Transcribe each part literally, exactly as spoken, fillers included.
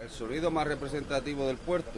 El sonido más representativo del puerto.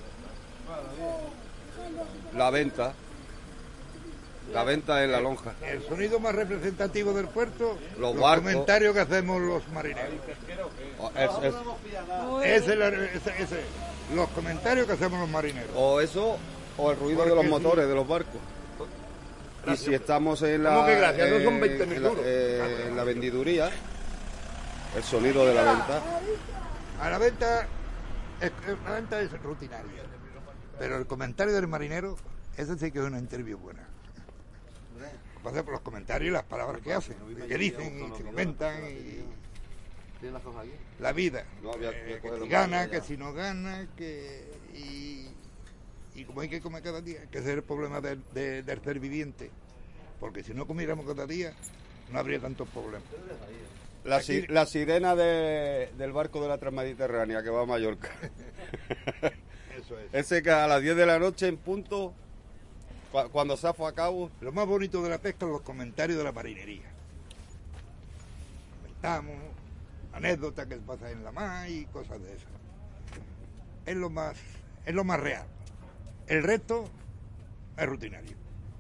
La venta. La venta en la lonja. El sonido más representativo del puerto, los, los barcos. comentarios que hacemos los marineros. Es, es, ese, es la- ese- ese, los comentarios que hacemos los marineros. o eso, o el ruido Porque de los sí. motores de los barcos. Gracias. Y si estamos en la, ¿Cómo que gracias? No son en- veinte mil en la- duros. eh, en la vendiduría, el sonido de la venta. A la venta, es, la venta es rutinaria, pero el comentario del marinero, ese sí que es una interview buena. Pasa por los comentarios y las palabras que hacen, que dicen y se comentan y la vida, No, había- eh, había que cogido si la gana, mano que ya. si no gana, que y, y como hay que comer cada día, que ese es el problema del, de- del ser viviente, porque si no comiéramos cada día no habría tantos problemas. La, si- la sirena de- del barco de la Transmediterránea que va a Mallorca. Eso es. Ese que a las diez de la noche en punto, cu- cuando zafo a cabo, Lo más bonito de la pesca son los comentarios de la marinería. Comentamos anécdotas que pasan en la mar y cosas de esas. Es lo más, es lo más real. El resto es rutinario.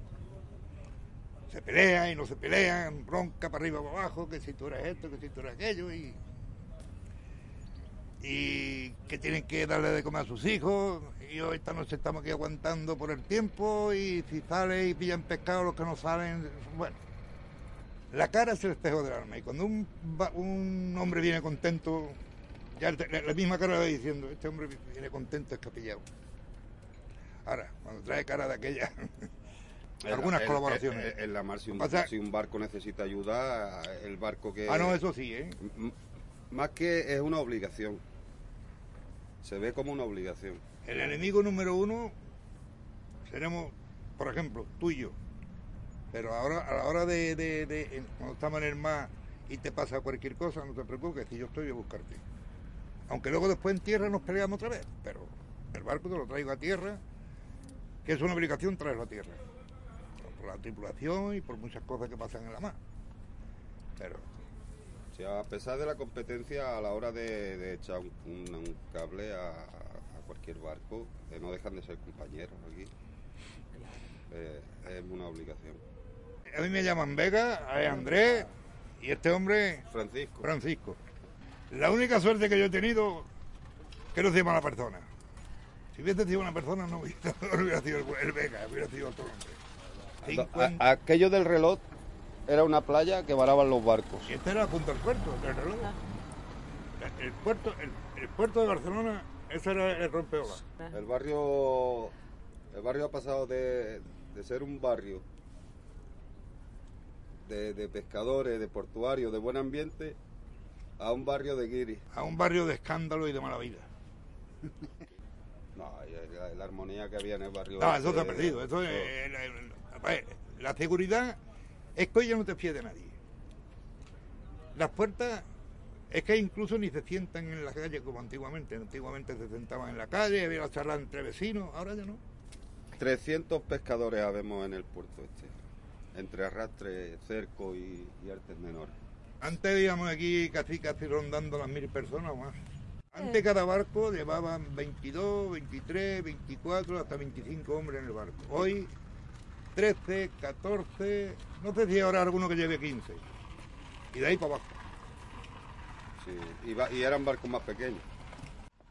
Se pelean y no se pelean, bronca para arriba para abajo, que si tú eres esto, que si tú eres aquello, y, y que tienen que darle de comer a sus hijos, y hoy esta noche estamos aquí aguantando por el tiempo, y si sale y pillan pescado, los que no salen, bueno. La cara es el espejo del alma, y cuando un, va- un hombre viene contento, ya el- la, la misma cara va diciendo, este hombre viene contento, es capillado. Ahora, cuando trae cara de aquella, algunas en- colaboraciones. En, en la mar, si un, Pasa- si un barco necesita ayuda, el barco que... Ah, no, eso sí, ¿eh? M- Más que es una obligación. Se ve como una obligación. El enemigo número uno seremos, por ejemplo, tú y yo. Pero ahora, a la hora de, de- de- en- cuando estamos en el mar y te pasa cualquier cosa, no te preocupes, que yo estoy a buscarte. Aunque luego después en tierra nos peleamos otra vez, pero el barco te lo traigo a tierra, que es una obligación traerlo a tierra. Por la tripulación y por muchas cosas que pasan en la mar. Pero O sea, a pesar de la competencia a la hora de, de echar un, un- un cable a, a cualquier barco, que no dejan de ser compañeros aquí, eh, es una obligación. a mí me llaman Vega, a Andrés y este hombre Francisco. Francisco. La única suerte que yo he tenido, que no soy mala persona. Si hubiese sido una persona, no hubiera, no hubiera sido el, el Vega, hubiera sido otro hombre. cincuenta A- aquello del reloj era una playa que varaban los barcos. Y este era junto al puerto, del reloj. El puerto, el, el puerto de Barcelona, ese era el rompeolas. El barrio, el barrio ha pasado de, de ser un barrio de, de pescadores, de portuarios, de buen ambiente, a un barrio de guiris. A un barrio de escándalo y de mala vida. No, y la, la armonía que había en el barrio. No, eso ese, se ha perdido. Eso es, eh, la, la- la seguridad es que hoy ya no te fíes de nadie. Las puertas es que incluso ni se sientan en la calle como antiguamente. Antiguamente se sentaban en la calle, había la charla entre vecinos, ahora ya no. trescientos pescadores habemos en el puerto este, entre arrastre, cerco y, y artes menores. Antes íbamos aquí casi casi rondando las mil personas o más. Antes cada barco llevaban veintidós, veintitrés, veinticuatro, hasta veinticinco hombres en el barco. Hoy trece, catorce, no sé si habrá alguno que lleve quince. Y de ahí para abajo. Sí, y, va- y eran barcos más pequeños.